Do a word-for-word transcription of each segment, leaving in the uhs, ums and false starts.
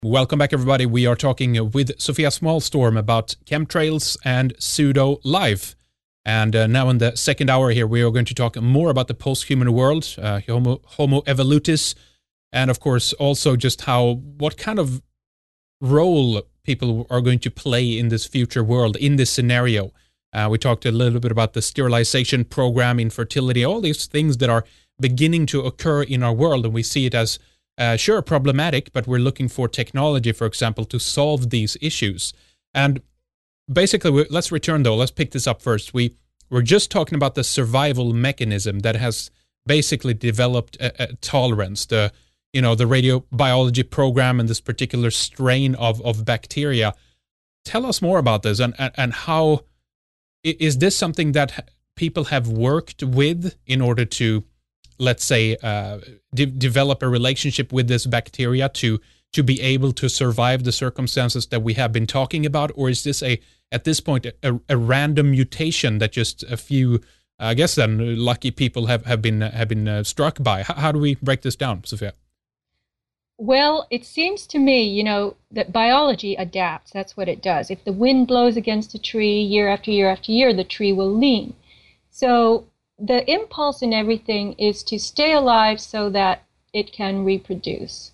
Welcome back, everybody. We are talking with Sofia Smallstorm about chemtrails and pseudo life. And uh, now in the second hour here, we are going to talk more about the post-human world, uh, Homo, Homo evolutus, and of course also just how, what kind of role people are going to play in this future world, in this scenario. Uh, we talked a little bit about the sterilization program, infertility, all these things that are beginning to occur in our world, and we see it as Uh, sure, problematic, but we're looking for technology, for example, to solve these issues. And basically, we, let's return, though. Let's pick this up first. We, we're just talking about the survival mechanism that has basically developed a, a tolerance, the, you know, the radiobiology program and this particular strain of, of bacteria. Tell us more about this, and, and, and how, is this something that people have worked with in order to, let's say, uh, de- develop a relationship with this bacteria to to be able to survive the circumstances that we have been talking about? Or is this, a at this point, a, a random mutation that just a few, I guess then, lucky people have, have been, have been uh, struck by? How, how do we break this down, Sofia? Well, it seems to me, you know, that biology adapts. That's what it does. If the wind blows against a tree year after year after year, the tree will lean. So the impulse in everything is to stay alive so that it can reproduce.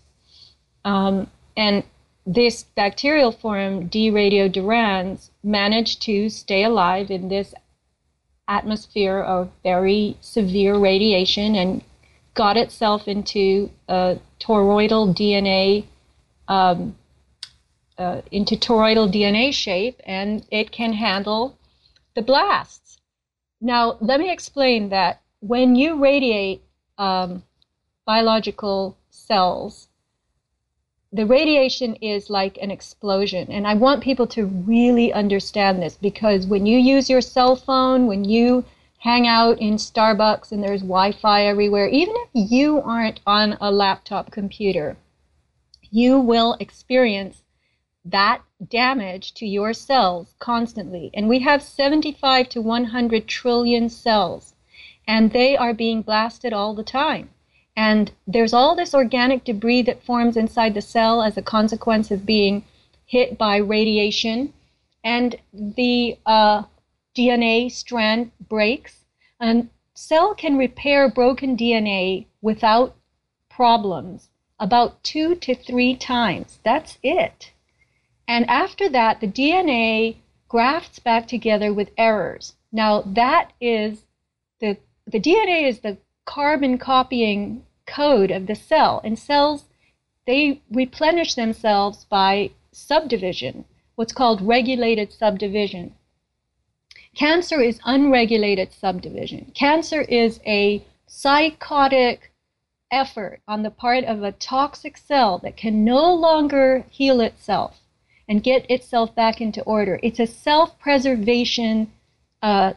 Um, and this bacterial form, D. radiodurans, managed to stay alive in this atmosphere of very severe radiation and got itself into a toroidal D N A, um, uh, into toroidal D N A shape, and it can handle the blasts. Now, let me explain that when you radiate um, biological cells, the radiation is like an explosion. And I want people to really understand this, because when you use your cell phone, when you hang out in Starbucks and there's Wi-Fi everywhere, even if you aren't on a laptop computer, you will experience that damage to your cells constantly. And we have seventy-five to one hundred trillion cells, and they are being blasted all the time. And there's all this organic debris that forms inside the cell as a consequence of being hit by radiation. And the uh, D N A strand breaks. And cell can repair broken D N A without problems about two to three times. That's it. And after that, the D N A grafts back together with errors. Now, that is the, the D N A is the carbon copying code of the cell. And cells, they replenish themselves by subdivision, what's called regulated subdivision. Cancer is unregulated subdivision. Cancer is a psychotic effort on the part of a toxic cell that can no longer heal itself and get itself back into order. It's a self-preservation uh,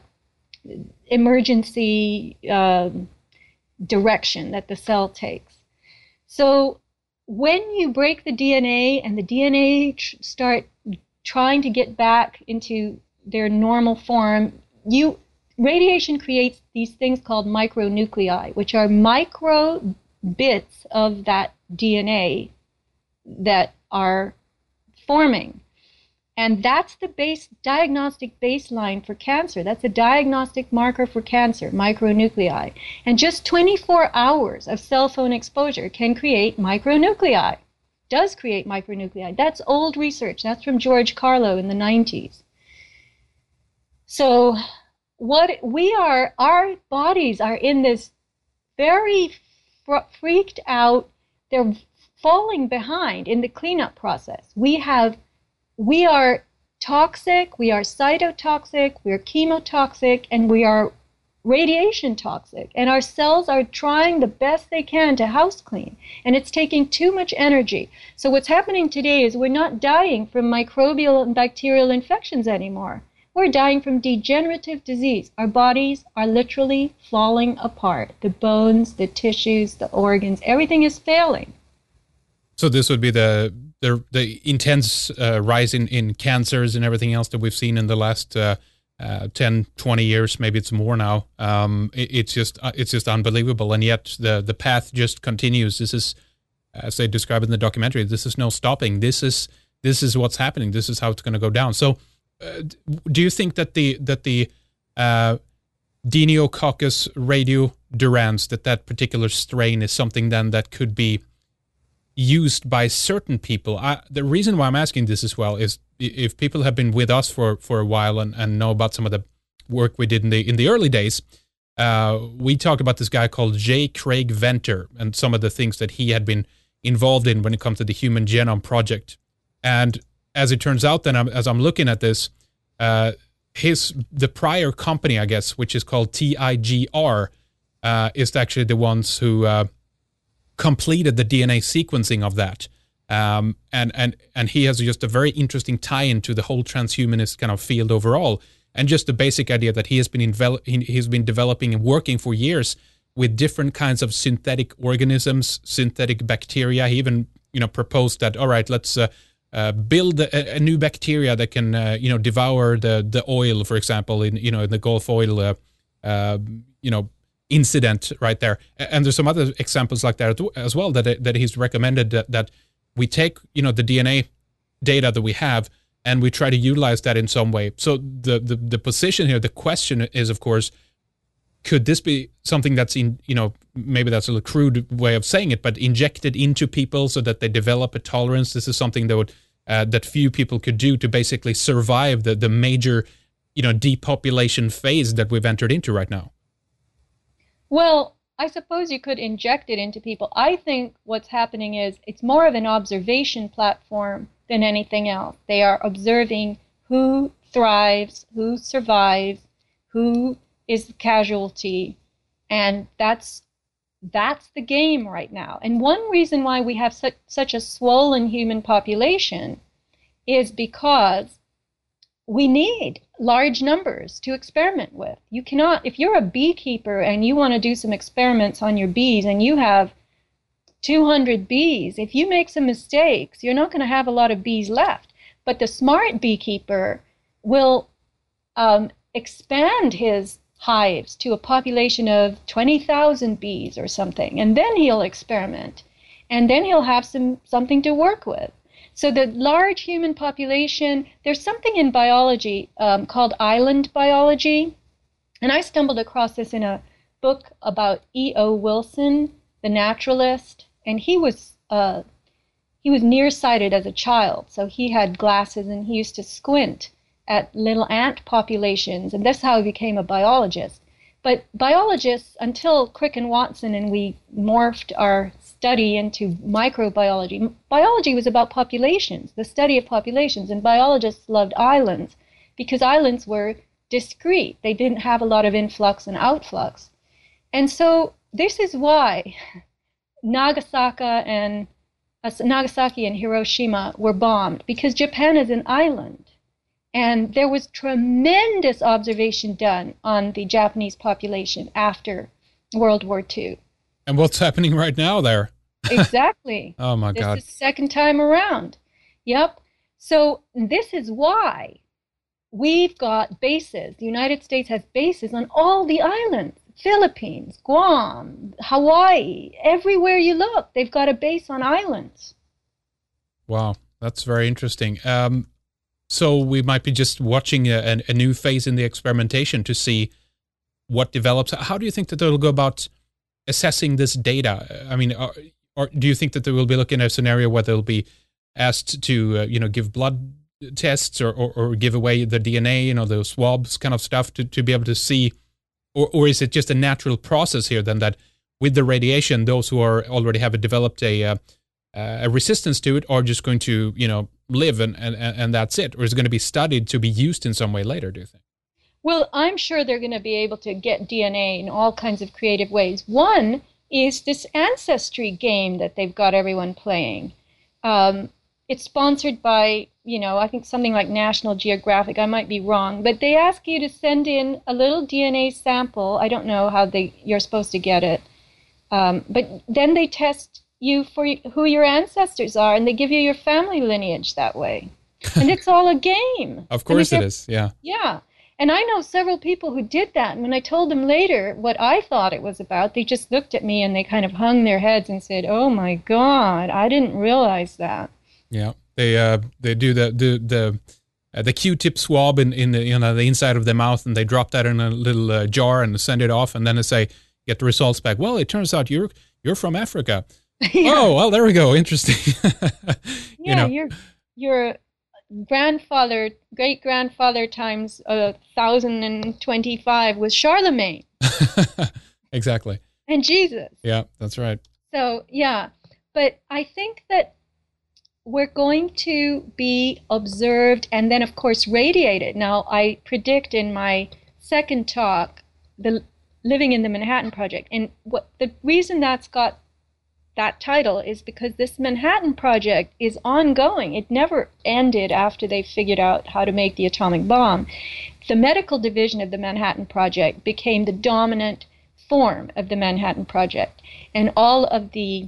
emergency uh, direction that the cell takes. So when you break the D N A and the D N A tr- start trying to get back into their normal form, you radiation creates these things called micronuclei, which are micro bits of that D N A that are forming. And that's the base diagnostic baseline for cancer. That's a diagnostic marker for cancer, micronuclei. And just twenty-four hours of cell phone exposure can create micronuclei, does create micronuclei. That's old research. That's from George Carlo in the nineties. So what we are, our bodies are in this very freaked out, they're falling behind in the cleanup process. We have, we are toxic, we are cytotoxic, we are chemotoxic, and we are radiation toxic. And our cells are trying the best they can to house clean. And it's taking too much energy. So what's happening today is we're not dying from microbial and bacterial infections anymore. We're dying from degenerative disease. Our bodies are literally falling apart. The bones, the tissues, the organs, everything is failing. So this would be the the, the intense uh, rise in, in cancers and everything else that we've seen in the last uh, uh, ten, twenty years. Maybe it's more now. Um, it, it's just uh, it's just unbelievable, and yet the the path just continues. This is as they describe in the documentary, this is no stopping. This is this is what's happening. This is how it's going to go down. So, uh, do you think that the that the uh, Deinococcus radiodurans, that that particular strain is something then that could be used by certain people? I, the reason why I'm asking this as well is if people have been with us for, for a while and, and know about some of the work we did in the in the early days, uh, we talked about this guy called J. Craig Venter and some of the things that he had been involved in when it comes to the Human Genome Project. And as it turns out, then I'm, as I'm looking at this, uh, his the prior company, I guess, which is called T I G R, uh, is actually the ones who uh, completed the D N A sequencing of that. Um, and, and, and he has just a very interesting tie-in to the whole transhumanist kind of field overall. And just the basic idea that he has been envel- he's been developing and working for years with different kinds of synthetic organisms, synthetic bacteria. He even, you know, proposed that, all right, let's uh, uh, build a, a new bacteria that can, uh, you know, devour the the oil, for example, in you know in the Gulf oil, uh, uh, you know, incident right there. And there's some other examples like that as well that that he's recommended that, that we take, you know, the D N A data that we have and we try to utilize that in some way. So the the, the position here, the question is, of course, could this be something that's in, you know, maybe that's a little crude way of saying it, but injected into people so that they develop a tolerance? This is something that would, uh, that few people could do to basically survive the, the major, you know, depopulation phase that we've entered into right now. Well, I suppose you could inject it into people. I think what's happening is it's more of an observation platform than anything else. They are observing who thrives, who survives, who is the casualty, and that's that's the game right now. And one reason why we have such, such a swollen human population is because we need large numbers to experiment with. You cannot, if you're a beekeeper and you want to do some experiments on your bees and you have two hundred bees, if you make some mistakes, you're not going to have a lot of bees left. But the smart beekeeper will um, expand his hives to a population of twenty thousand bees or something, and then he'll experiment, and then he'll have some something to work with. So the large human population, there's something in biology um, called island biology, and I stumbled across this in a book about E O Wilson, the naturalist, and he was uh, he was nearsighted as a child, so he had glasses and he used to squint at little ant populations, and that's how he became a biologist. But biologists, until Crick and Watson and we morphed our study into microbiology, biology was about populations, the study of populations, and biologists loved islands because islands were discrete. They didn't have a lot of influx and outflux. And so this is why Nagasaki and uh, Nagasaki and Hiroshima were bombed, because Japan is an island. And there was tremendous observation done on the Japanese population after World War Two. And what's happening right now there? Exactly. Oh, my this God. This is the second time around. Yep. So this is why we've got bases. The United States has bases on all the islands. Philippines, Guam, Hawaii, everywhere you look, they've got a base on islands. Wow, that's very interesting. Um, So we might be just watching a, a new phase in the experimentation to see what develops. How do you think that they'll go about assessing this data? I mean, are, or do you think that they will be looking at a scenario where they'll be asked to, uh, you know, give blood tests or, or, or give away the D N A, you know, those swabs kind of stuff to, to be able to see? Or, or is it just a natural process here then that with the radiation, those who are already have developed a, uh, a resistance to it are just going to, you know, live and, and, and that's it? Or is it going to be studied to be used in some way later, do you think? Well, I'm sure they're going to be able to get D N A in all kinds of creative ways. One is this ancestry game that they've got everyone playing. Um, it's sponsored by, you know, I think something like National Geographic. I might be wrong, but they ask you to send in a little D N A sample. I don't know how they you're supposed to get it. Um, but then they test you for who your ancestors are, and they give you your family lineage that way. And it's all a game. Of course I mean, it is, yeah. Yeah. And I know several people who did that. And when I told them later what I thought it was about, they just looked at me and they kind of hung their heads and said, "Oh my God, I didn't realize that." Yeah, they uh, they do the the the, uh, the Q-tip swab in in the, you know, the inside of the mouth, and they drop that in a little uh, jar and send it off, and then they say, get the results back. Well, it turns out you're you're from Africa. Yeah. Oh, well, there we go. Interesting. you yeah, know. you're you're grandfather, great grandfather times a thousand and twenty-five was Charlemagne. Exactly. And Jesus. Yeah, that's right. So yeah, but I think that we're going to be observed and then of course radiated. Now I predict in my second talk the living in the Manhattan Project, and what the reason that's got that title is because this Manhattan Project is ongoing. It never ended after they figured out how to make the atomic bomb. The medical division of the Manhattan Project became the dominant form of the Manhattan Project, and all of the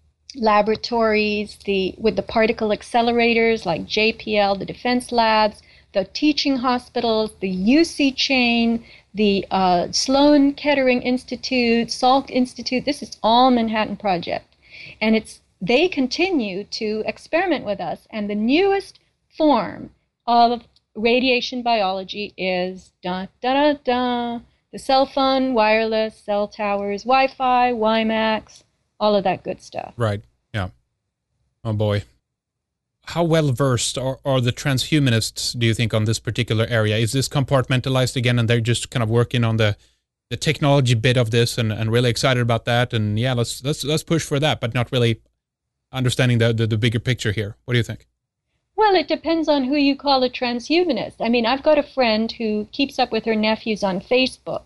laboratories, the with the particle accelerators like J P L, the defense labs, the teaching hospitals, the U C chain, the uh, Sloan Kettering Institute, Salk Institute, this is all Manhattan Project. And it's they continue to experiment with us. And the newest form of radiation biology is da da da da, the cell phone, wireless, cell towers, Wi-Fi, WiMAX, all of that good stuff. Right. Yeah. Oh boy. How well versed are, are the transhumanists, do you think, on this particular area? Is this compartmentalized again, and they're just kind of working on the the technology bit of this, and, and really excited about that, and yeah, let's let's let's push for that, but not really understanding the, the the bigger picture here? What do you think? Well, it depends on who you call a transhumanist. I mean, I've got a friend who keeps up with her nephews on Facebook,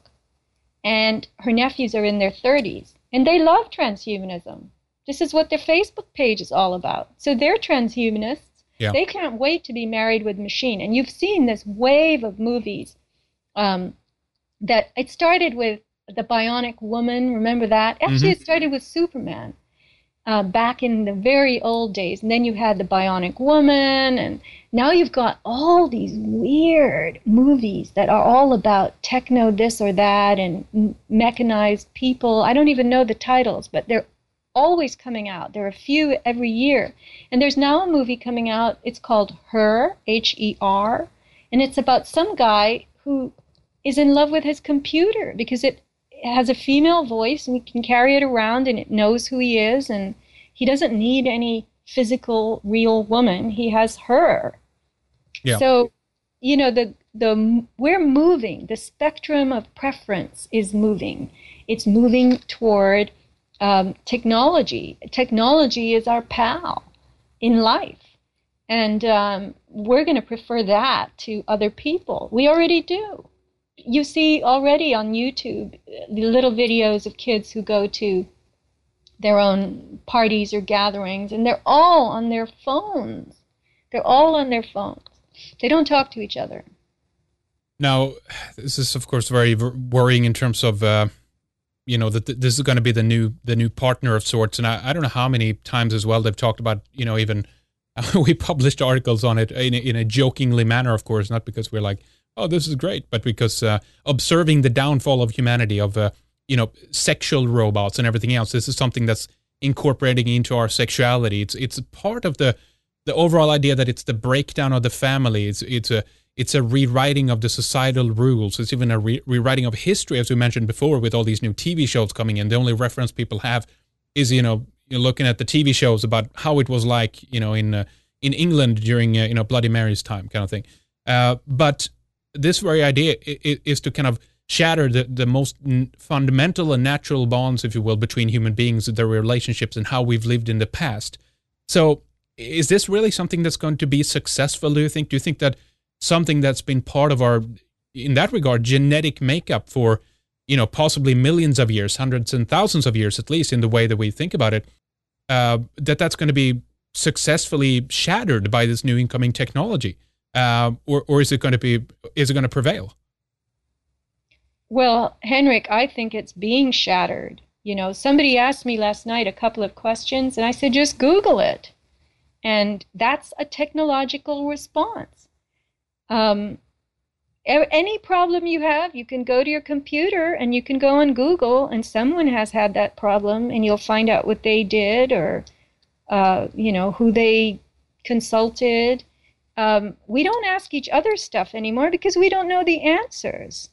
and her nephews are in their thirties, and they love transhumanism. This is what their Facebook page is all about. So they're transhumanists. Yeah. They can't wait to be married with machine. And you've seen this wave of movies um, that it started with the Bionic Woman. Remember that? Actually, mm-hmm. It started with Superman uh, back in the very old days. And then you had the Bionic Woman. And now you've got all these weird movies that are all about techno this or that and mechanized people. I don't even know the titles, but they're always coming out. There are a few every year. And there's now a movie coming out. It's called Her, H E R. And it's about some guy who is in love with his computer because it has a female voice and he can carry it around and it knows who he is. And he doesn't need any physical, real woman. He has her. Yeah. So, you know, the the we're moving. The spectrum of preference is moving. It's moving toward Um, technology. Technology is our pal in life. And um, we're going to prefer that to other people. We already do. You see already on YouTube the little videos of kids who go to their own parties or gatherings, and they're all on their phones. They're all on their phones. They don't talk to each other. Now, this is, of course, very worrying in terms of uh you know, that this is going to be the new the new partner of sorts. And I, I don't know how many times as well they've talked about, you know, even we published articles on it in a, in a jokingly manner, of course, not because we're like, oh, this is great, but because uh, observing the downfall of humanity, of, uh, you know, sexual robots and everything else. This is something that's incorporating into our sexuality. It's it's part of the the overall idea that it's the breakdown of the family. It's it's a It's a rewriting of the societal rules. It's even a re- rewriting of history, as we mentioned before, with all these new T V shows coming in. The only reference people have is, you know, you're looking at the T V shows about how it was like, you know, in uh, in England during, uh, you know, Bloody Mary's time, kind of thing. Uh, but this very idea is, is to kind of shatter the, the most fundamental and natural bonds, if you will, between human beings, their relationships, and how we've lived in the past. So is this really something that's going to be successful, do you think? Do you think that something that's been part of our, in that regard, genetic makeup for, you know, possibly millions of years, hundreds and thousands of years, at least in the way that we think about it, uh, that that's going to be successfully shattered by this new incoming technology? Uh, or, or is it going to be, is it going to prevail? Well, Henrik, I think it's being shattered. You know, somebody asked me last night a couple of questions, and I said, just Google it. And that's a technological response. Um, Any problem you have, you can go to your computer and you can go on Google, and someone has had that problem, and you'll find out what they did, or uh, you know, who they consulted. Um, we don't ask each other stuff anymore because we don't know the answers.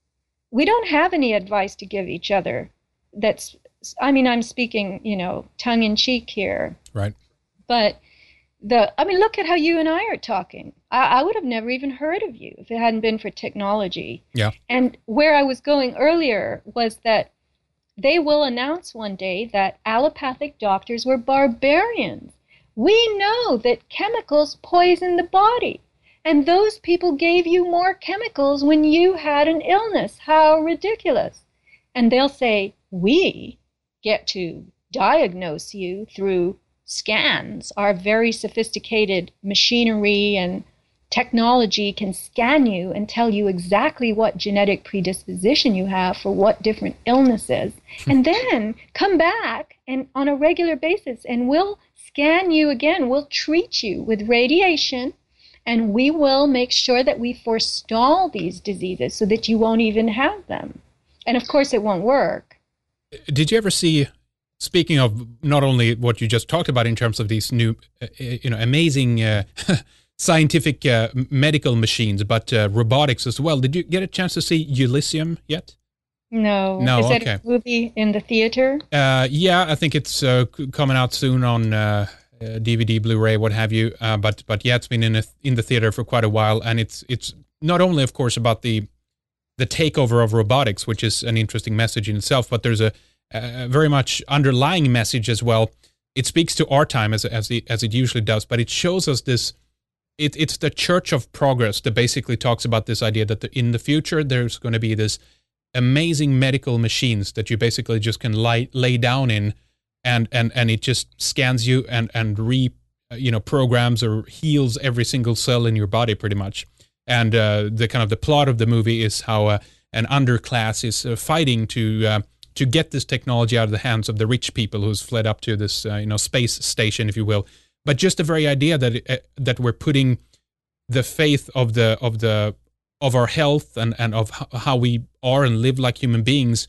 We don't have any advice to give each other. That's, I mean, I'm speaking, you know, tongue in cheek here. Right. But the, I mean, look at how you and I are talking. I, I would have never even heard of you if it hadn't been for technology. Yeah. And where I was going earlier was that they will announce one day that allopathic doctors were barbarians. We know that chemicals poison the body, and those people gave you more chemicals when you had an illness. How ridiculous. And they'll say, we get to diagnose you through scans. Our very sophisticated machinery and technology can scan you and tell you exactly what genetic predisposition you have for what different illnesses, and then come back and on a regular basis, and we'll scan you again. We'll treat you with radiation, and we will make sure that we forestall these diseases so that you won't even have them. And of course, it won't work. Did you ever see, speaking of not only what you just talked about in terms of these new, uh, you know, amazing uh, scientific uh, medical machines, but uh, robotics as well, did you get a chance to see Elysium yet? No. No, Is that okay. a movie in the theater? Uh, yeah, I think it's uh, coming out soon on uh, uh, D V D, Blu-ray, what have you. Uh, but but yeah, it's been in a, in the theater for quite a while, and it's it's not only, of course, about the the takeover of robotics, which is an interesting message in itself, but there's a, a very much underlying message as well. It speaks to our time as as it, as it usually does, but it shows us this. It, it's the Church of Progress that basically talks about this idea that the, in the future there's going to be this amazing medical machines that you basically just can lie, lay down in, and and and it just scans you and and re you know programs or heals every single cell in your body pretty much. And uh, the kind of the plot of the movie is how uh, an underclass is uh, fighting to uh, to get this technology out of the hands of the rich people who's fled up to this uh, you know space station, if you will. But just the very idea that it, uh, that we're putting the faith of the of the of our health and, and of how we are and live like human beings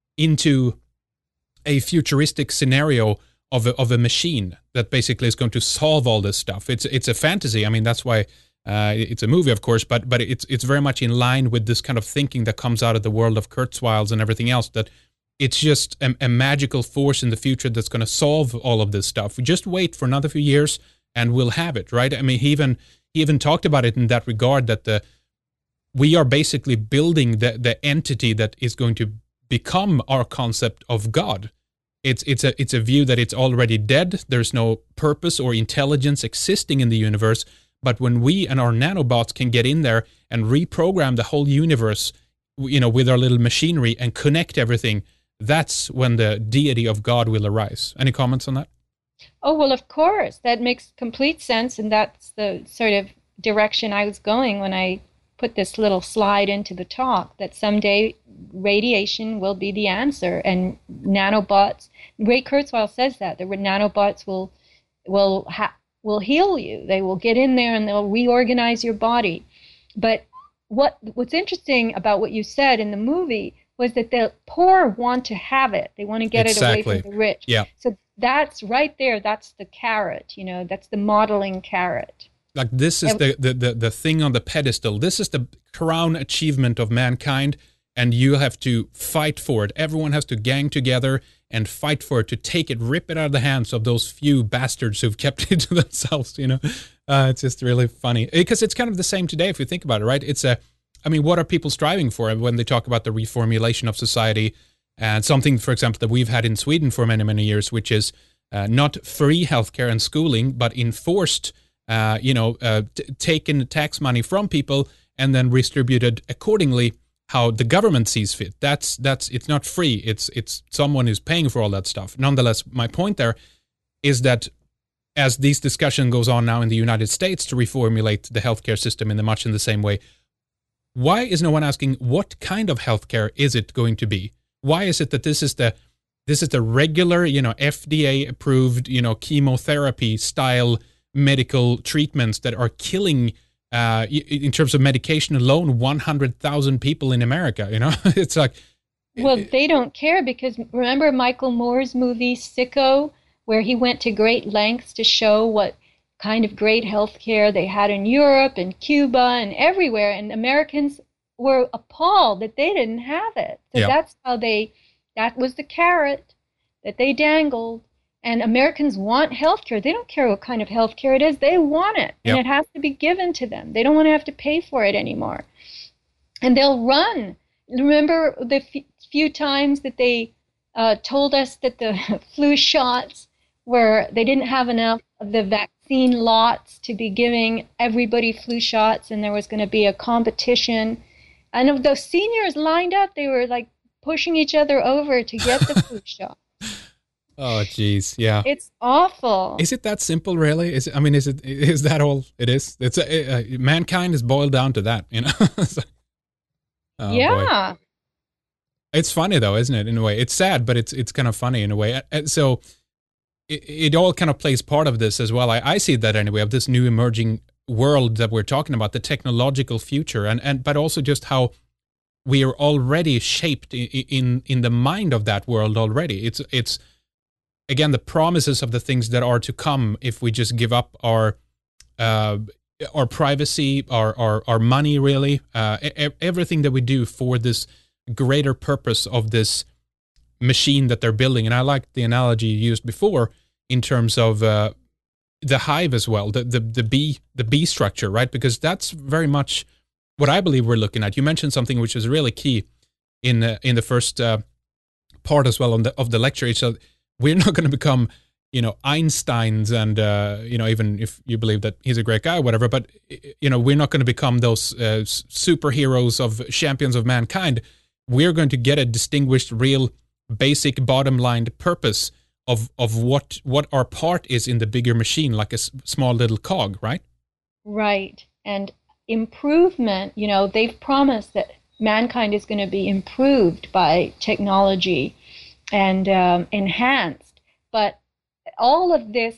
into a futuristic scenario of a, of a machine that basically is going to solve all this stuff. It's it's a fantasy. I mean, that's why uh, it's a movie, of course, but but it's it's very much in line with this kind of thinking that comes out of the world of Kurzweils and everything else, that it's just a, a magical force in the future that's going to solve all of this stuff. We just wait for another few years and we'll have it, right? I mean, he even he even talked about it in that regard, that the we are basically building the, the entity that is going to become our concept of God. It's it's a it's a view that it's already dead. There's no purpose or intelligence existing in the universe. But when we and our nanobots can get in there and reprogram the whole universe, you know, with our little machinery and connect everything, that's when the deity of God will arise. Any comments on that? Oh, well, of course. That makes complete sense, and that's the sort of direction I was going when I put this little slide into the talk, that someday radiation will be the answer, and nanobots, Ray Kurzweil says that, the nanobots will will ha- will heal you. They will get in there and they'll reorganize your body. But what what's interesting about what you said in the movie was that the poor want to have it. They want to get exactly. it away from the rich. Yeah. So that's right there. That's the carrot, you know, that's the modeling carrot. Like this is the, the, the, the thing on the pedestal. This is the crown achievement of mankind, and you have to fight for it. Everyone has to gang together and fight for it, to take it, rip it out of the hands of those few bastards who've kept it to themselves, you know. Uh, it's just really funny. Because it's kind of the same today, if you think about it, right? It's a, I mean, what are people striving for when they talk about the reformulation of society? And something, for example, that we've had in Sweden for many, many years, which is uh, not free healthcare and schooling, but enforced Uh, you know, uh, t- taken tax money from people and then distributed accordingly how the government sees fit. That's that's it's not free. It's it's someone who's paying for all that stuff. Nonetheless, my point there is that as this discussion goes on now in the United States to reformulate the healthcare system in the much in the same way, why is no one asking what kind of healthcare is it going to be? Why is it that this is the this is the regular, you know, F D A approved, you know, chemotherapy style medical treatments that are killing uh, in terms of medication alone, one hundred thousand people in America, you know, it's like. Well, they don't care because remember Michael Moore's movie Sicko, where he went to great lengths to show what kind of great health care they had in Europe and Cuba and everywhere, and Americans were appalled that they didn't have it. So yep. that's how they, that was the carrot that they dangled. And Americans want health care. They don't care what kind of health care it is. They want it. And yep. it has to be given to them. They don't want to have to pay for it anymore. And they'll run. Remember the f- few times that they uh, told us that the flu shots were, they didn't have enough of the vaccine lots to be giving everybody flu shots, and there was going to be a competition. And of those seniors lined up, they were like pushing each other over to get the flu shot. Oh, geez, yeah. It's awful. Is it that simple, really? Is it, I mean, is it is that all it is? It's uh, mankind is boiled down to that, you know. So, oh, yeah. Boy. It's funny though, isn't it? In a way, it's sad, but it's it's kind of funny in a way. So it, it all kind of plays part of this as well. I, I see that anyway, of this new emerging world that we're talking about, the technological future, and and but also just how we are already shaped in in, in the mind of that world already. It's it's. Again, the promises of the things that are to come if we just give up our uh, our privacy, our our, our money, really, uh, e- everything that we do for this greater purpose of this machine that they're building. And I like the analogy you used before in terms of uh, the hive as well, the the the bee the bee structure, right? Because that's very much what I believe we're looking at. You mentioned something which is really key in the, in the first uh, part as well on the, of the lecture. It's a, we're not going to become, you know, Einsteins and, uh, you know, even if you believe that he's a great guy or whatever, but, you know, we're not going to become those uh, superheroes of champions of mankind. We're going to get a distinguished, real, basic, bottom line purpose of, of what, what our part is in the bigger machine, like a s- small little cog, right? Right. And improvement, you know, they've promised that mankind is going to be improved by technology and um, enhanced, but all of this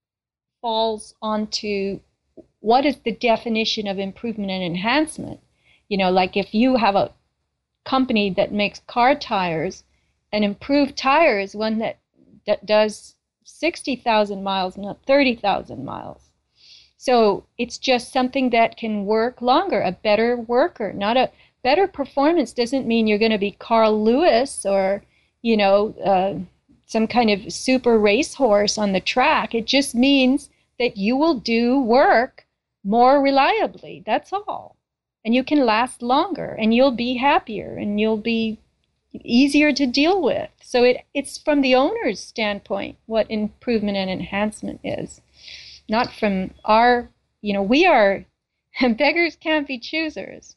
falls onto what is the definition of improvement and enhancement. You know, like if you have a company that makes car tires, an improved tire is one that, that does sixty thousand miles, not thirty thousand miles. So it's just something that can work longer, a better worker. Not a better performance doesn't mean you're going to be Carl Lewis or, you know, uh, some kind of super racehorse on the track. It just means that you will do work more reliably. That's all. And you can last longer and you'll be happier and you'll be easier to deal with. So it, it's from the owner's standpoint what improvement and enhancement is, not from our, you know, we are, beggars can't be choosers.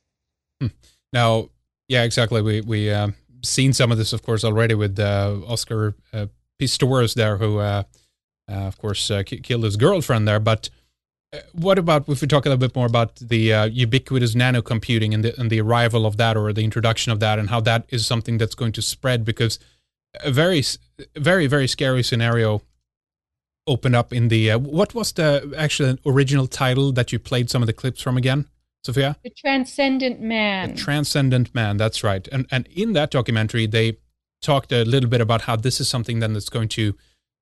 Now, yeah, exactly. We, we, um, seen some of this, of course, already with uh, Oscar uh, Pistorius there, who, uh, uh, of course, uh, k- killed his girlfriend there. But uh, what about if we talk a little bit more about the uh, ubiquitous nanocomputing and the, and the arrival of that, or the introduction of that, and how that is something that's going to spread? Because a very, very, very scary scenario opened up in the, uh, what was the actual original title that you played some of the clips from again, Sophia? The Transcendent Man. The Transcendent Man, that's right. And and in that documentary, they talked a little bit about how this is something then that's going to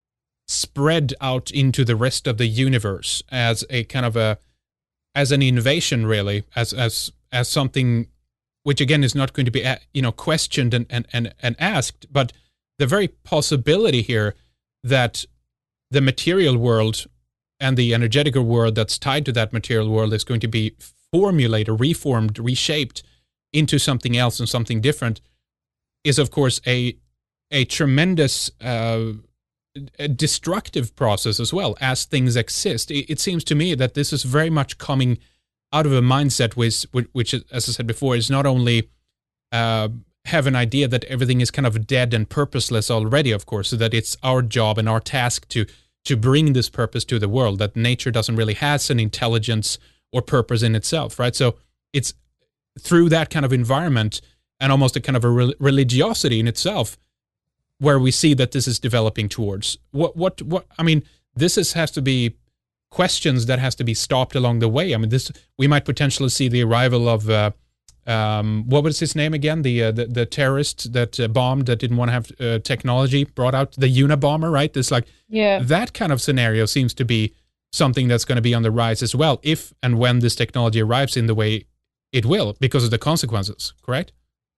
spread out into the rest of the universe as a kind of a, as an innovation, really, as as as something which, again, is not going to be, you know, questioned and, and, and, and asked, but the very possibility here that the material world and the energetical world that's tied to that material world is going to be formulated, reformed, reshaped into something else and something different is, of course, a a tremendous uh, a destructive process as well as things exist. It, it seems to me that this is very much coming out of a mindset which, which as I said before, is not only uh, have an idea that everything is kind of dead and purposeless already, of course, so that it's our job and our task to to bring this purpose to the world, that nature doesn't really has an intelligence or purpose in itself, right? So it's through that kind of environment and almost a kind of a re- religiosity in itself where we see that this is developing towards. What, what, what, I mean, this is, has to be questions that has to be stopped along the way. I mean, this we might potentially see the arrival of uh, um, what was his name again? The uh, the, the terrorist that uh, bombed that didn't want to have uh, technology brought out, the Unabomber, right? This like yeah. that kind of scenario seems to be something that's going to be on the rise as well, if and when this technology arrives in the way it will, because of the consequences. Correct?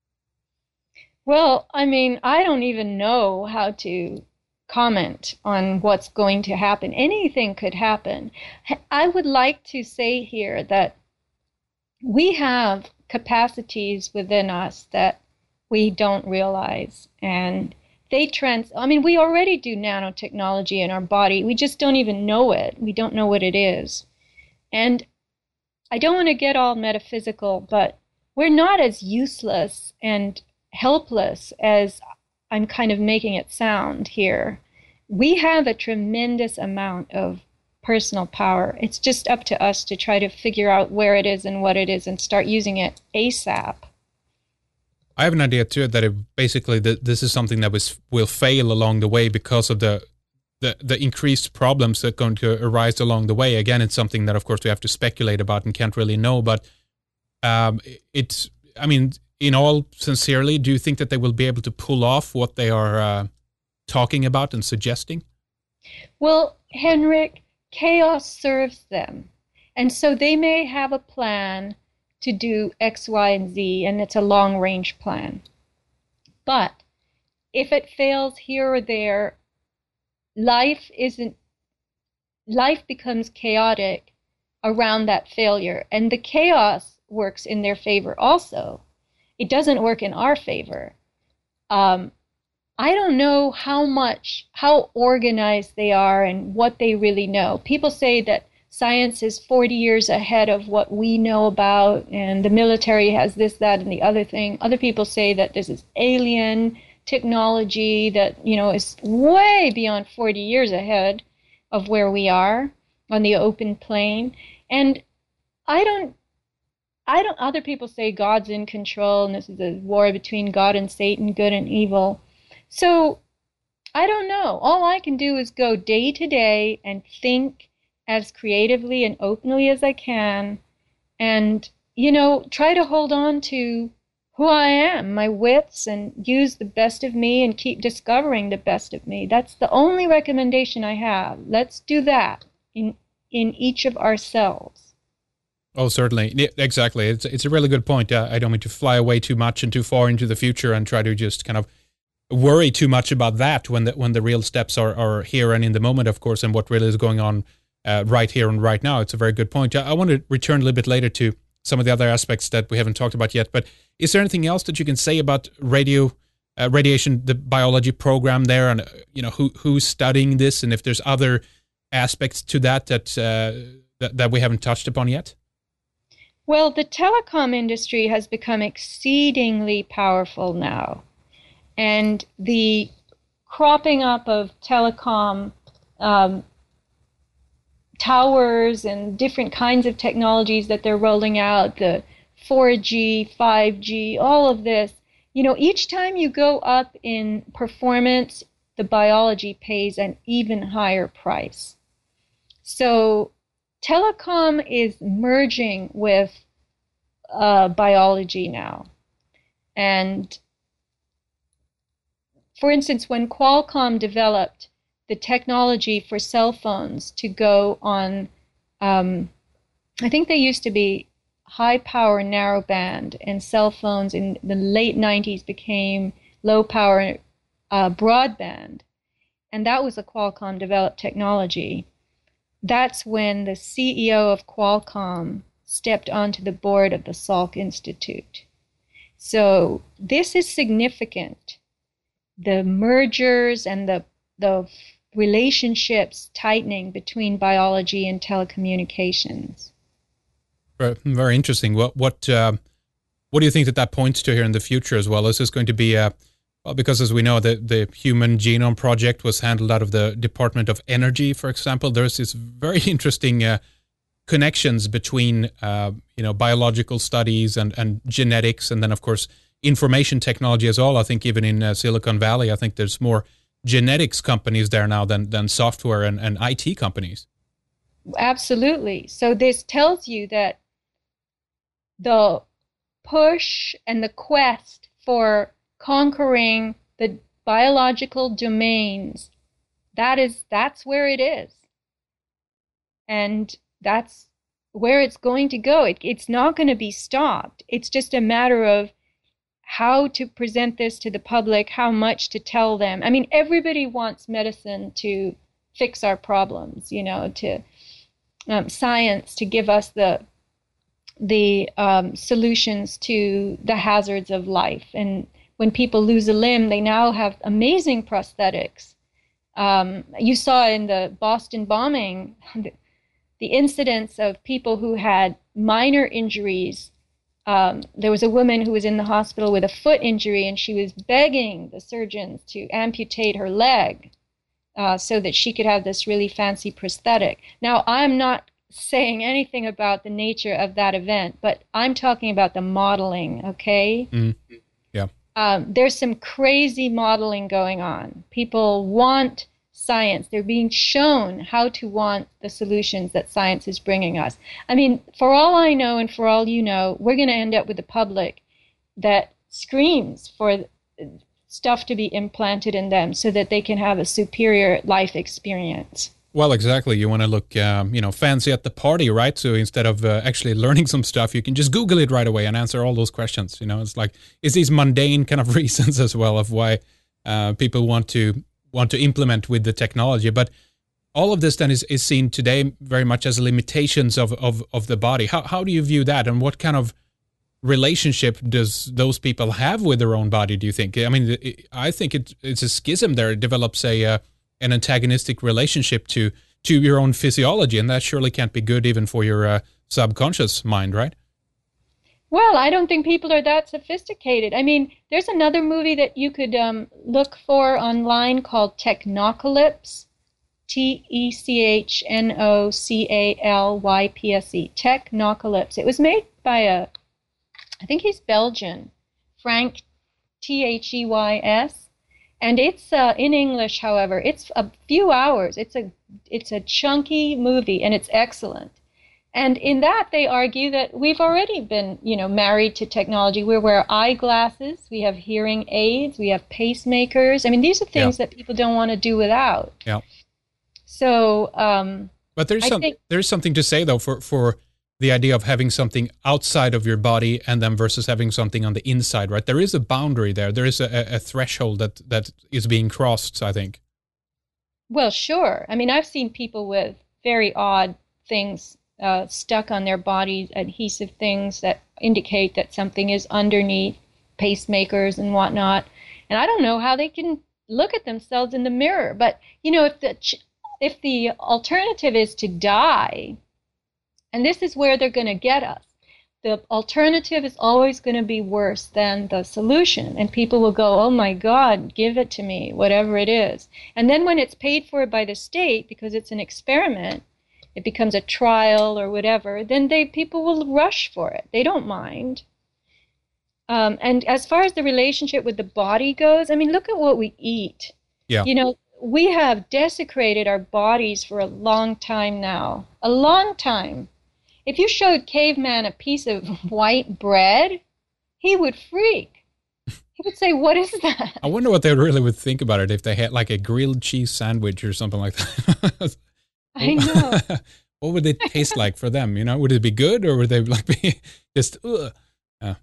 Well, I mean, I don't even know how to comment on what's going to happen. Anything could happen. I would like to say here that we have capacities within us that we don't realize, and they trans I mean, we already do nanotechnology in our body. We just don't even know it. We don't know what it is. And I don't want to get all metaphysical, but we're not as useless and helpless as I'm kind of making it sound here. We have a tremendous amount of personal power. It's just up to us to try to figure out where it is and what it is and start using it ASAP. I have an idea too that it basically that this is something that was will fail along the way because of the, the the increased problems that are going to arise along the way. Again, it's something that of course we have to speculate about and can't really know. But um, it's, I mean, in all sincerely, do you think that they will be able to pull off what they are uh, talking about and suggesting? Well, Henrik, chaos serves them. And so they may have a plan to do X, Y, and Z, and it's a long-range plan. But if it fails here or there, life isn't, life becomes chaotic around that failure. And the chaos works in their favor also. It doesn't work in our favor. Um, I don't know how much, how organized they are and what they really know. People say that science is forty years ahead of what we know about, and the military has this, that, and the other thing. Other people say that this is alien technology that, you know, is way beyond forty years ahead of where we are on the open plain. And I don't, I don't, other people say God's in control and this is a war between God and Satan, good and evil. So I don't know. All I can do is go day to day and think as creatively and openly as I can, and, you know, try to hold on to who I am, my wits, and use the best of me and keep discovering the best of me. That's the only recommendation I have. Let's do that in in each of ourselves. Oh, certainly. Yeah, exactly. It's it's a really good point. Uh, I don't mean to fly away too much and too far into the future and try to just kind of worry too much about that when the when the real steps are, are here and in the moment, of course, and what really is going on uh, right here and right now. It's a very good point. I, I want to return a little bit later to some of the other aspects that we haven't talked about yet, but is there anything else that you can say about radio, uh, radiation, the biology program there, and, uh, you know, who who's studying this, and if there's other aspects to that that, uh, that that we haven't touched upon yet? Well, the telecom industry has become exceedingly powerful now. And the cropping up of telecom um, towers and different kinds of technologies that they're rolling out, the four G, five G, all of this, you know, each time you go up in performance, the biology pays an even higher price. So telecom is merging with uh, biology now. And for instance, when Qualcomm developed the technology for cell phones to go on, um, I think they used to be high power narrowband, and cell phones in the late nineties became low power uh, broadband. And that was a Qualcomm developed technology. That's when the C E O of Qualcomm stepped onto the board of the Salk Institute. So this is significant. The mergers and the the relationships tightening between biology and telecommunications. Very, very interesting. What what uh, what do you think that that points to here in the future as well? Is this going to be a, well, because as we know, the the Human Genome Project was handled out of the Department of Energy, for example. There's this very interesting uh, connections between uh, you know biological studies and and genetics, and then of course information technology as well. I think even in uh, Silicon Valley, I think there's more genetics companies there now than than software and, and I T companies. Absolutely. So this tells you that the push and the quest for conquering the biological domains, that is that's where it is. And that's where it's going to go. It, it's not going to be stopped. It's just a matter of how to present this to the public, how much to tell them. I mean, everybody wants medicine to fix our problems, you know, to um, science to give us the the um, solutions to the hazards of life. And when people lose a limb, they now have amazing prosthetics. Um, you saw in the Boston bombing the, the incidents of people who had minor injuries. Um, there was a woman who was in the hospital with a foot injury, and she was begging the surgeons to amputate her leg uh, so that she could have this really fancy prosthetic. Now, I'm not saying anything about the nature of that event, but I'm talking about the modeling, okay? Mm. Yeah. Um, there's some crazy modeling going on. People want science. They're being shown how to want the solutions that science is bringing us. I mean, for all I know and for all you know, we're going to end up with a public that screams for stuff to be implanted in them so that they can have a superior life experience. Well, exactly. You want to look, um, you know, fancy at the party, right? So instead of uh, actually learning some stuff, you can just Google it right away and answer all those questions. You know, it's like, it's these mundane kind of reasons as well of why uh, people want to want to implement with the technology. But all of this then is, is seen today very much as limitations of, of, of the body. How, how do you view that? And what kind of relationship does those people have with their own body, do you think? I mean, it, I think it, it's a schism there. It develops a... Uh, an antagonistic relationship to to your own physiology, and that surely can't be good even for your uh, subconscious mind, right? Well, I don't think people are that sophisticated. I mean, there's another movie that you could um, look for online called Technocalypse, T E C H N O C A L Y P S E, Technocalypse. It was made by a, I think he's Belgian, Frank T H E Y S. And it's uh, in English, however. It's a few hours. It's a it's a chunky movie, and it's excellent. And in that, they argue that we've already been, you know, married to technology. We wear eyeglasses. We have hearing aids. We have pacemakers. I mean, these are things yeah. that people don't want to do without. Yeah. So, um, but there's I some think, there's something to say though for for. the idea of having something outside of your body and then versus having something on the inside, right? There is a boundary there. There is a, a threshold that, that is being crossed, I think. Well, sure. I mean, I've seen people with very odd things uh, stuck on their bodies, adhesive things that indicate that something is underneath, pacemakers and whatnot. And I don't know how they can look at themselves in the mirror. But, you know, if the if the alternative is to die, and this is where they're going to get us. The alternative is always going to be worse than the solution. And people will go, oh my God, give it to me, whatever it is. And then when it's paid for by the state, because it's an experiment, it becomes a trial or whatever, then they people will rush for it. They don't mind. Um, and as far as the relationship with the body goes, I mean, look at what we eat. Yeah. You know, we have desecrated our bodies for a long time now. A long time. If you showed Caveman a piece of white bread, he would freak. He would say, what is that? I wonder what they really would think about it if they had like a grilled cheese sandwich or something like that. I know. What would it taste like for them? You know, would it be good or would they like be just, ugh? Uh,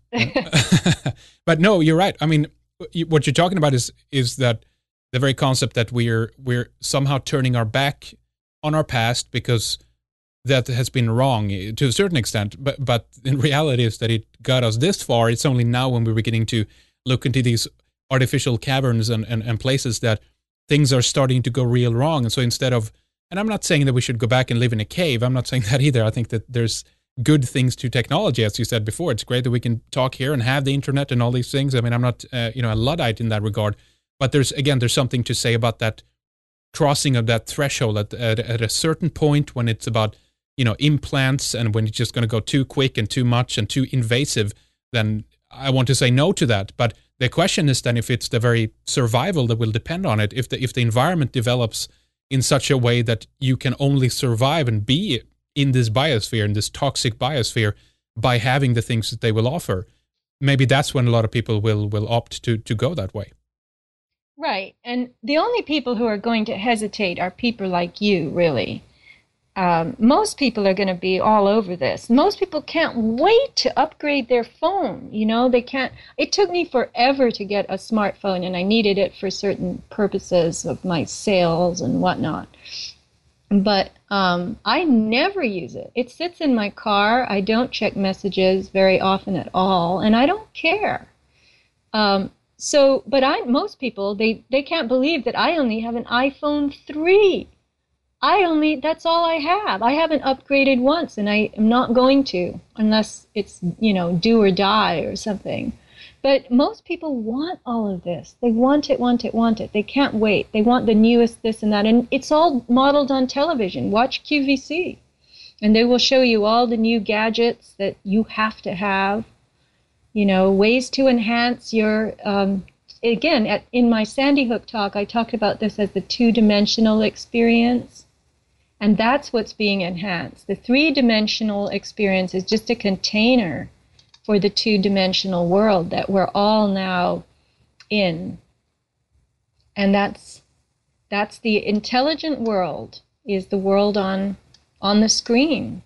but no, you're right. I mean, what you're talking about is is that the very concept that we're we're somehow turning our back on our past because that has been wrong to a certain extent, but but in reality is that it got us this far. It's only now when we're beginning to look into these artificial caverns and, and, and places that things are starting to go real wrong. And so instead of, and I'm not saying that we should go back and live in a cave. I'm not saying that either. I think that there's good things to technology, as you said before. It's great that we can talk here and have the internet and all these things. I mean, I'm not uh, you know a Luddite in that regard, but there's again there's something to say about that crossing of that threshold at at, at a certain point when it's about you know, implants, and when it's just going to go too quick and too much and too invasive, then I want to say no to that. But the question is then if it's the very survival that will depend on it. If the if the environment develops in such a way that you can only survive and be in this biosphere, in this toxic biosphere, by having the things that they will offer. Maybe that's when a lot of people will will opt to to go that way. Right. And the only people who are going to hesitate are people like you, really. Um, most people are going to be all over this. Most people can't wait to upgrade their phone. You know, they can't. It took me forever to get a smartphone, and I needed it for certain purposes of my sales and whatnot. But um, I never use it. It sits in my car. I don't check messages very often at all, and I don't care. Um, so, but I, most people, they, they can't believe that I only have an iPhone three. I only, that's all I have. I haven't upgraded once, and I am not going to unless it's, you know, do or die or something. But most people want all of this. They want it, want it, want it. They can't wait. They want the newest this and that. And it's all modeled on television. Watch Q V C. And they will show you all the new gadgets that you have to have, you know, ways to enhance your, um, again, at, in my Sandy Hook talk, I talked about this as the two-dimensional experience. And that's what's being enhanced. The three-dimensional experience is just a container for the two-dimensional world that we're all now in. And that's that's the intelligent world, is the world on on the screen.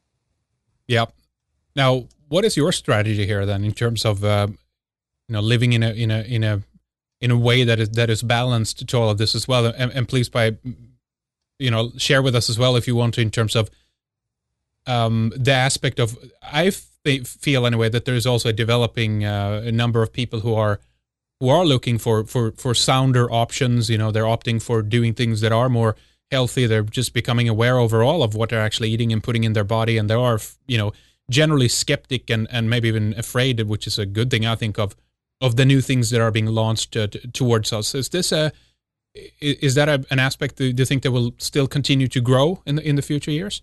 Yep. Now, what is your strategy here then in terms of uh, you know, living in a in a in a in a way that is that is balanced to all of this as well? And, and please, by you know, share with us as well if you want to, in terms of um, the aspect of, I f- feel anyway that there is also a developing uh, a number of people who are who are looking for, for, for sounder options. You know, they're opting for doing things that are more healthy. They're just becoming aware overall of what they're actually eating and putting in their body. And they are, you know, generally skeptic and, and maybe even afraid, which is a good thing, I think, of of the new things that are being launched uh, t- towards us. Is this a Is that a, an aspect, do you think that will still continue to grow in the, in the future years?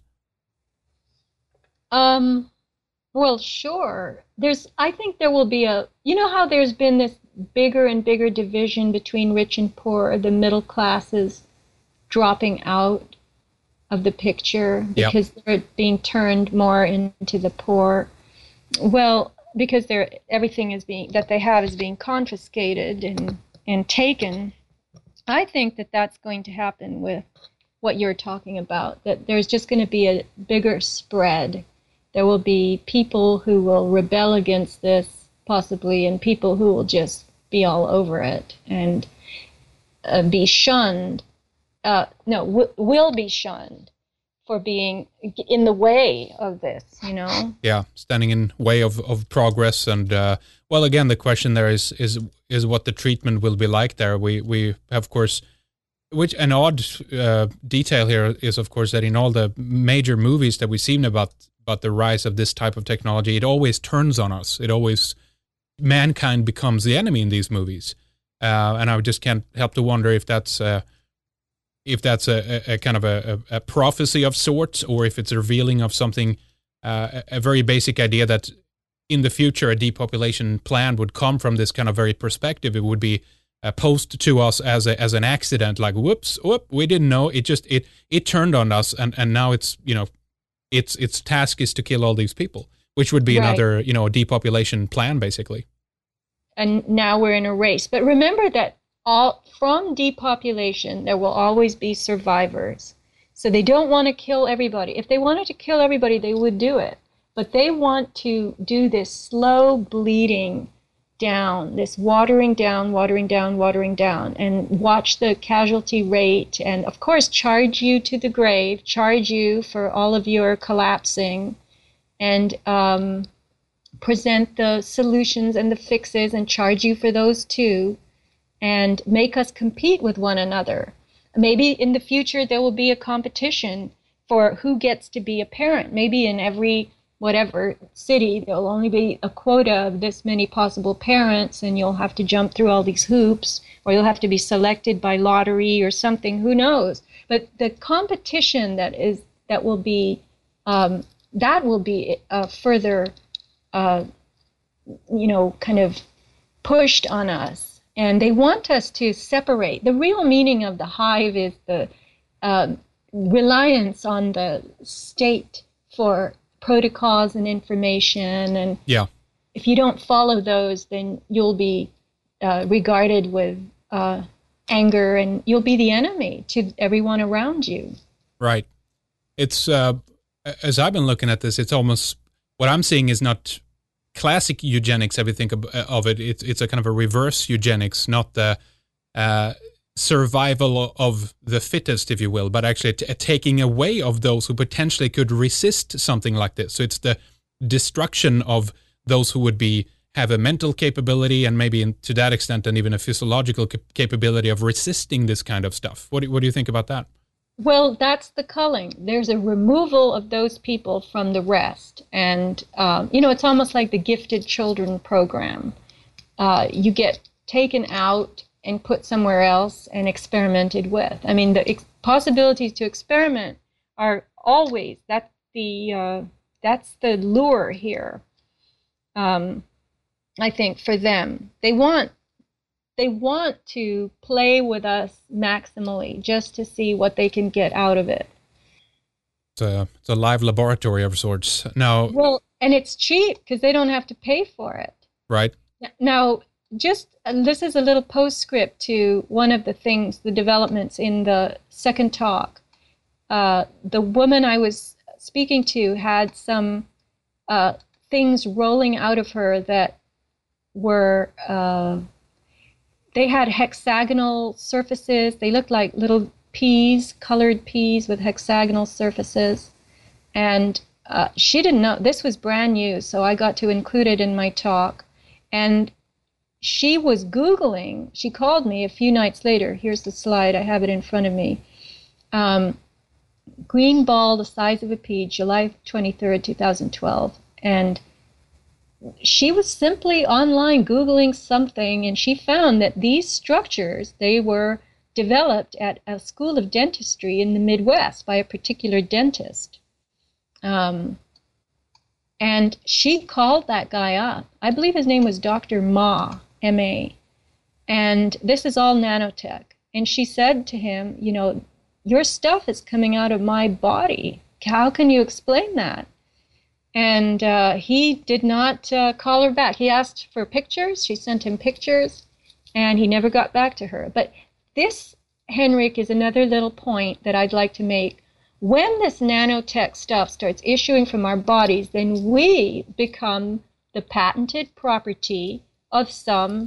Um, well, sure. There's, I think there will be a, you know how there's been this bigger and bigger division between rich and poor, the middle classes dropping out of the picture because yep. they're being turned more into the poor. Well, because they're, everything is being, that they have is being confiscated and, and taken. I think that that's going to happen with what you're talking about, that there's just going to be a bigger spread. There will be people who will rebel against this, possibly, and people who will just be all over it and uh, be shunned. Uh, no, w- will be shunned for being in the way of this, you know? Yeah, standing in way of, of progress. And, uh, well, again, the question there is is is what the treatment will be like there. We, we have, of course, which an odd uh, detail here is, of course, that in all the major movies that we've seen about, about the rise of this type of technology, it always turns on us. It always, mankind becomes the enemy in these movies. Uh, and I just can't help to wonder if that's... Uh, if that's a, a, a kind of a, a, a prophecy of sorts, or if it's a revealing of something, uh, a, a very basic idea that in the future a depopulation plan would come from this kind of very perspective. It would be uh, posed to us as a, as an accident, like whoops, whoop, we didn't know. It just it it turned on us, and, and now it's you know, its its task is to kill all these people, which would be right. another you know depopulation plan basically. And now we're in a race, but remember that. All, from depopulation, there will always be survivors. So they don't want to kill everybody. If they wanted to kill everybody, they would do it. But they want to do this slow bleeding down, this watering down, watering down, watering down, and watch the casualty rate, and of course charge you to the grave, charge you for all of your collapsing, and um, present the solutions and the fixes and charge you for those too. And make us compete with one another. Maybe in the future there will be a competition for who gets to be a parent. Maybe in every whatever city there will only be a quota of this many possible parents, and you'll have to jump through all these hoops, or you'll have to be selected by lottery or something. Who knows? But the competition that is that will be um, that will be uh, further, uh, you know, kind of pushed on us. And they want us to separate. The real meaning of the hive is the um, reliance on the state for protocols and information. And yeah. if you don't follow those, then you'll be uh, regarded with uh, anger, and you'll be the enemy to everyone around you. Right. It's, uh, as I've been looking at this, it's almost, what I'm seeing is not classic eugenics, if you think of, of it. It's, it's a kind of a reverse eugenics, not the uh, survival of the fittest, if you will, but actually t- taking away of those who potentially could resist something like this. So it's the destruction of those who would be have a mental capability, and maybe in, to that extent, and even a physiological cap- capability of resisting this kind of stuff. What do, what do you think about that? Well, that's the culling. There's a removal of those people from the rest. And, um, you know, it's almost like the gifted children program. Uh, you get taken out and put somewhere else and experimented with. I mean, the ex- possibilities to experiment are always, that's the, uh, that's the lure here. Um, I think for them, they want they want to play with us maximally just to see what they can get out of it. It's a, it's a live laboratory of sorts. Now, well, and it's cheap because they don't have to pay for it. Right. Now, just and this is a little postscript to one of the things, the developments in the second talk. Uh, the woman I was speaking to had some uh, things rolling out of her that were, uh, they had hexagonal surfaces. They looked like little peas, colored peas with hexagonal surfaces. And uh, she didn't know, this was brand new, so I got to include it in my talk. And she was Googling, she called me a few nights later. Here's the slide, I have it in front of me. Um, green ball the size of a pea, July twenty-third, two thousand twelve. And she was simply online Googling something, and she found that these structures, they were developed at a school of dentistry in the Midwest by a particular dentist. Um, and she called that guy up. I believe his name was Doctor Ma, M A. And this is all nanotech. And she said to him, you know, your stuff is coming out of my body. How can you explain that? And uh, he did not uh, call her back. He asked for pictures. She sent him pictures, and he never got back to her. But this, Henrik, is another little point that I'd like to make. When this nanotech stuff starts issuing from our bodies, then we become the patented property of some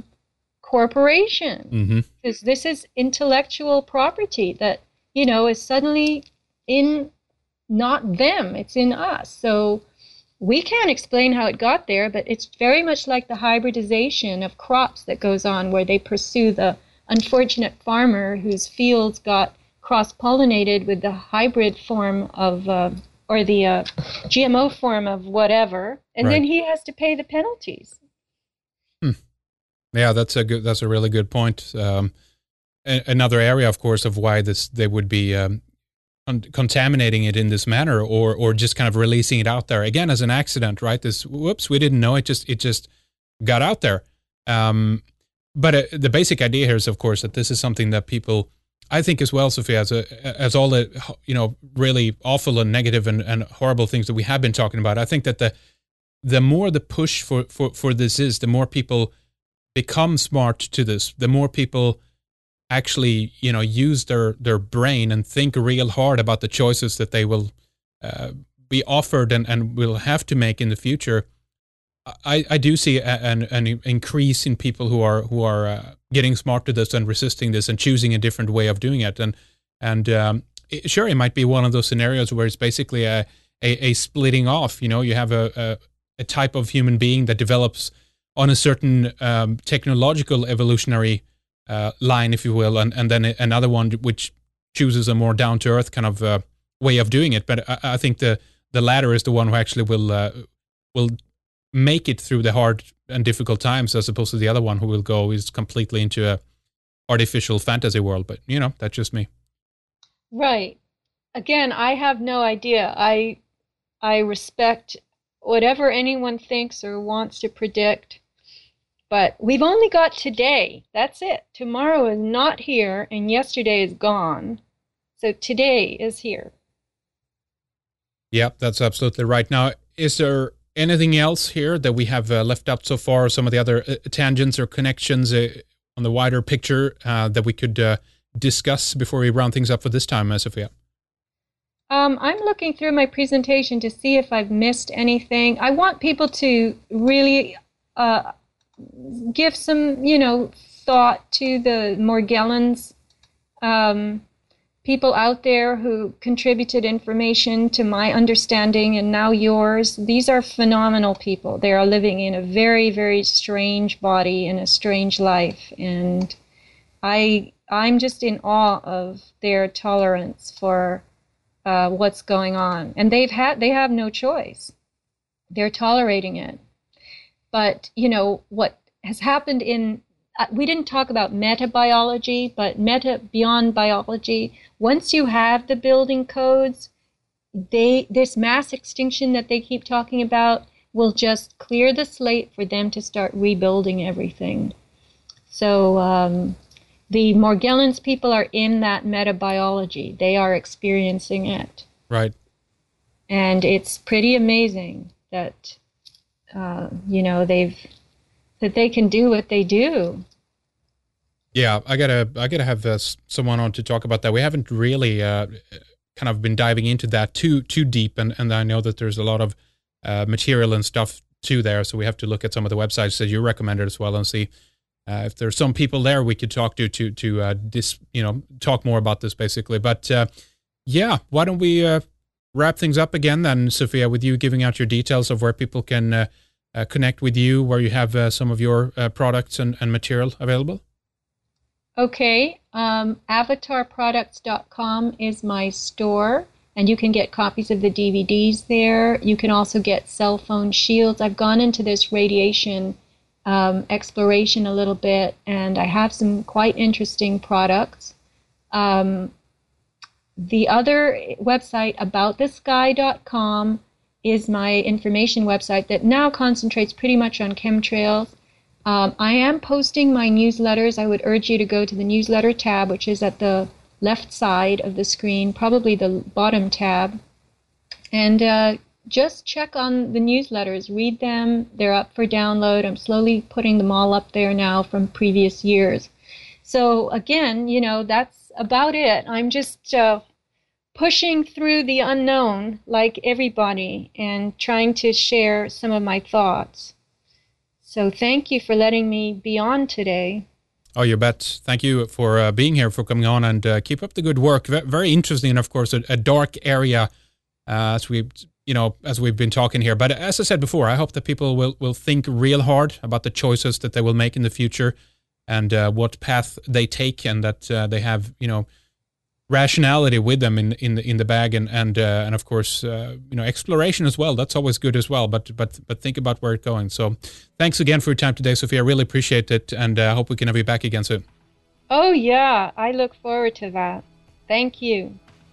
corporation. Because mm-hmm. this is intellectual property that, you know, is suddenly in not them, it's in us. So we can't explain how it got there, but it's very much like the hybridization of crops that goes on, where they pursue the unfortunate farmer whose fields got cross-pollinated with the hybrid form of, uh, or the uh, G M O form of whatever, and right. then he has to pay the penalties. Hmm. Yeah, that's a good. That's a really good point. Um, a- another area, of course, of why this they would be um, con- contaminating it in this manner, or or just kind of releasing it out there again as an accident, right? This whoops, we didn't know it. Just it just got out there. Um, but uh, the basic idea here is, of course, that this is something that people, I think as well, Sophia, as a, as all the you know really awful and negative and, and horrible things that we have been talking about. I think that the the more the push for, for, for this is, the more people become smart to this, the more people actually, you know, use their, their brain and think real hard about the choices that they will uh, be offered and, and will have to make in the future. I, I do see a, an, an increase in people who are who are uh, getting smart to this and resisting this and choosing a different way of doing it. And and um, it, sure, it might be one of those scenarios where it's basically a a, a splitting off. You know, you have a, a a type of human being that develops on a certain um, technological evolutionary uh, line, if you will, and, and then another one which chooses a more down-to-earth kind of uh, way of doing it. But I, I think the, the latter is the one who actually will uh, will make it through the hard and difficult times, as opposed to the other one who will go is completely into a artificial fantasy world. But, you know, that's just me. Right. Again, I have no idea. I I respect whatever anyone thinks or wants to predict. But we've only got today. That's it. Tomorrow is not here, and yesterday is gone. So today is here. Yeah, that's absolutely right. Now, is there anything else here that we have uh, left out so far, or some of the other uh, tangents or connections uh, on the wider picture uh, that we could uh, discuss before we round things up for this time, uh, Sophia? Um, I'm looking through my presentation to see if I've missed anything. I want people to really uh, give some, you know, thought to the Morgellons, um, people out there who contributed information to my understanding and now yours. These are phenomenal people. They are living in a very, very strange body in a strange life, and I, I'm just in awe of their tolerance for Uh, what's going on, and they've had they have no choice. They're tolerating it. But you know what has happened in uh, we didn't talk about metabiology, but meta beyond biology. Once you have the building codes, they this mass extinction that they keep talking about will just clear the slate for them to start rebuilding everything. So um, the Morgellons people are in that metabiology. They are experiencing it. Right. And it's pretty amazing that, uh, you know, they've, that they can do what they do. Yeah, I gotta, I gotta have uh, someone on to talk about that. We haven't really uh, kind of been diving into that too, too deep. And, and I know that there's a lot of uh, material and stuff too there. So we have to look at some of the websites that you recommended as well and see Uh, if there's some people there we could talk to to to uh, dis, you know talk more about this basically. But uh, yeah, why don't we uh, wrap things up again then, Sophia, with you giving out your details of where people can uh, uh, connect with you, where you have uh, some of your uh, products and, and material available. Okay, um, avatar products dot com is my store, and you can get copies of the D V Ds there. You can also get cell phone shields. I've gone into this radiation Um, exploration a little bit, and I have some quite interesting products. Um, the other website, about the sky dot com, is my information website that now concentrates pretty much on chemtrails. Um, I am posting my newsletters. I would urge you to go to the newsletter tab, which is at the left side of the screen, probably the bottom tab, and uh, just check on the newsletters, read them. They're up for download. I'm slowly putting them all up there now from previous years. So again, you know, that's about it. I'm just uh, pushing through the unknown like everybody and trying to share some of my thoughts. So thank you for letting me be on today. Oh, you bet. Thank you for uh, being here, for coming on, and uh, keep up the good work. V- very interesting, and of course, a, a dark area uh, as we you know, as we've been talking here. But as I said before, I hope that people will, will think real hard about the choices that they will make in the future and uh, what path they take, and that uh, they have, you know, rationality with them in in the, in the bag, and and uh, and of course, uh, you know, exploration as well. That's always good as well. But but but think about where it's going. So, thanks again for your time today, Sophia. I really appreciate it, and I uh, hope we can have you back again soon. Oh yeah, I look forward to that. Thank you.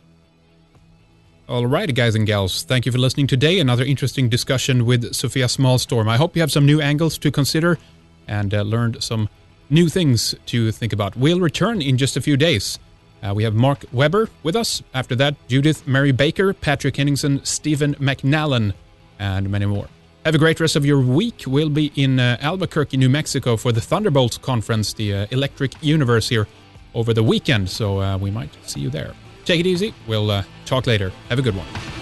All right, guys and gals, thank you for listening today. Another interesting discussion with Sophia Smallstorm. I hope you have some new angles to consider and uh, learned some new things to think about. We'll return in just a few days. Uh, we have Mark Webber with us. After that, Judith Mary Baker, Patrick Henningsen, Stephen McNallen, and many more. Have a great rest of your week. We'll be in uh, Albuquerque, New Mexico for the Thunderbolts Conference, the uh, Electric Universe here over the weekend, so uh, we might see you there. Take it easy. We'll uh, talk later. Have a good one.